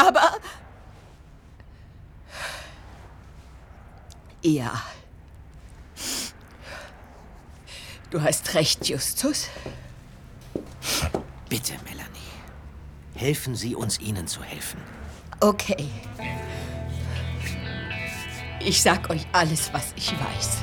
Aber... Ja. Du hast recht, Justus. Bitte, Melanie. Helfen Sie uns, Ihnen zu helfen. Okay. Ich sag euch alles, was ich weiß.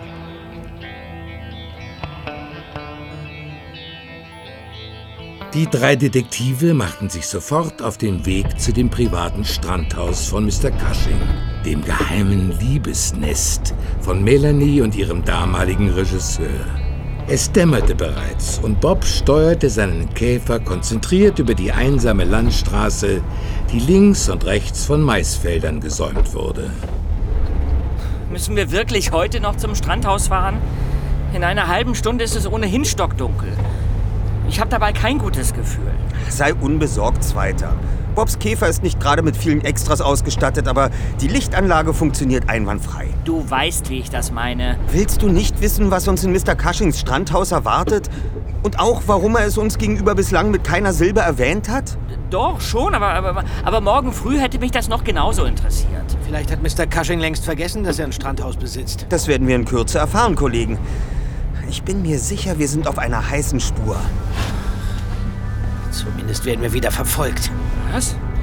Die 3 Detektive machten sich sofort auf den Weg zu dem privaten Strandhaus von Mr. Cushing, dem geheimen Liebesnest von Melanie und ihrem damaligen Regisseur. Es dämmerte bereits und Bob steuerte seinen Käfer konzentriert über die einsame Landstraße, die links und rechts von Maisfeldern gesäumt wurde. Müssen wir wirklich heute noch zum Strandhaus fahren? In einer halben Stunde ist es ohnehin stockdunkel. Ich habe dabei kein gutes Gefühl. Sei unbesorgt, Zweiter. Bobs Käfer ist nicht gerade mit vielen Extras ausgestattet, aber die Lichtanlage funktioniert einwandfrei. Du weißt, wie ich das meine. Willst du nicht wissen, was uns in Mr. Cushings Strandhaus erwartet? Und auch, warum er es uns gegenüber bislang mit keiner Silbe erwähnt hat? Doch, schon, aber morgen früh hätte mich das noch genauso interessiert. Vielleicht hat Mr. Cushing längst vergessen, dass er ein Strandhaus besitzt. Das werden wir in Kürze erfahren, Kollegen. Ich bin mir sicher, wir sind auf einer heißen Spur. Zumindest werden wir wieder verfolgt. Was?